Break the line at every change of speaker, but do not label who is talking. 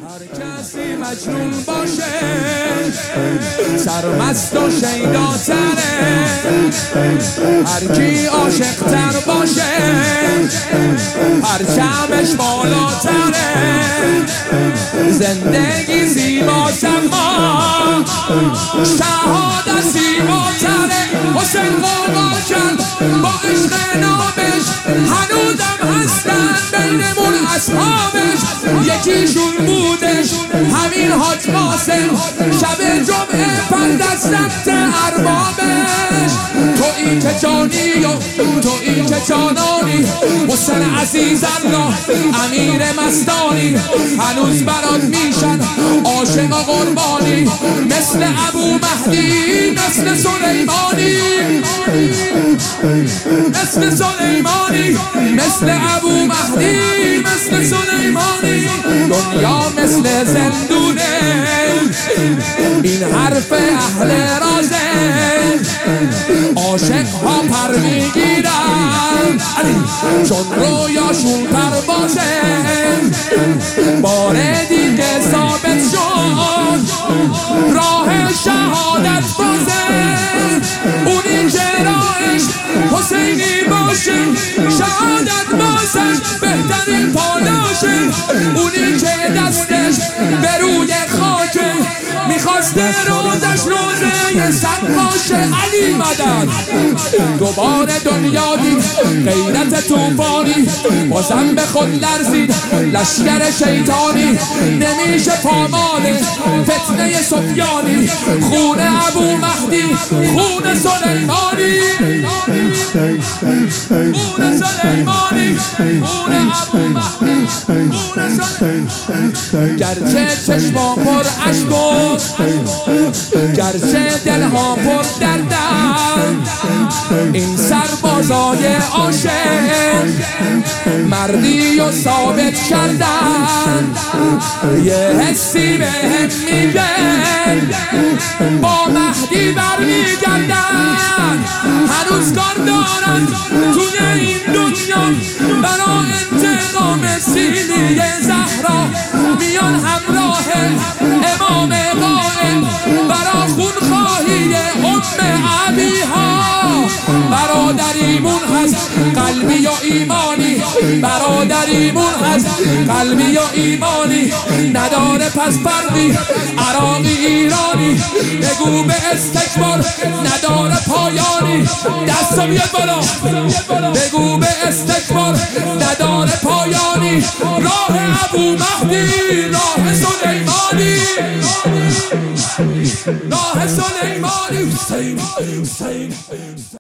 هر کسی مجنون باشه سرمست و شیداتره، هر کی عاشق تر باشه پرچمش بالاتره، زندگی زیباتر ما شهادت زیباتره. حسین قربان کرد با عشق نامش، هنوزم هستن بینمون اصحابش. یکیشون بودش همین حاج قاسم، شب جمعه پر دست اربابش. تویی که جانی و تویی که جانانی، حسین عزیز الله امیر مستانی. هنوز برات میشن عاشق و قربانی، مثل ابو مهدی مثل سلیمانی، مثل سلیمانی، مثل ابو مهدی مثل سلیمانی. دنیا مثل زندونه، این حرف اهل رازه، عاشق ها پر میگیرن چون رویاشون پروازه. بار دیگه ثابت شد راه شهادت بازه. اونی که راهش حسینی باشه شهادت بازش بهترین پالاشه. اونی که دستش به روی خاکه میخواسته روزش روزه صد باشه. علی مدد دوباره دنیا دید غیرت توفانی، بازم به خود لرزید لشکر شیطانی. نمیشه پامال فتنه سفیانی، خون ابو مهدی خون سلیمانی، خون سلیمانی، خون ابو مهدی خون سلیمانی. گرچه چشما پر اشک و گرچه دلها پر دردن، این سربازای عاشق مردی و ثابت کردن. یه حسی بهم میگه با مهدی برمیگردن. هنوز کار دارن توی این دنیا برا انتقام سینی زهرا، میان همراه امام قائم برا خونخواهی عبیها. برادریمون هست قلبی و ایمانی، برادریمون هست قلبی و ایمانی. نداره پس فرقی عراقی ایرانی، بگو به استکبار نداره پایانی. دستا بیاد بالا بگو به استکبار نداره پایانی. راه ابو مهدی راه سلیمانی، راه سلیمانی.